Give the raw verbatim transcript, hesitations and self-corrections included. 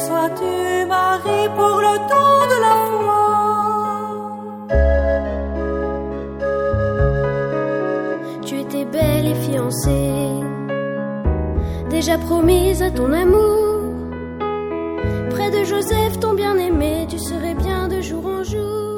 sois-tu Marie pour le temps de la foi. Tu étais belle et fiancée, déjà promise à ton amour. Près de Joseph ton bien-aimé, tu serais bien de jour en jour.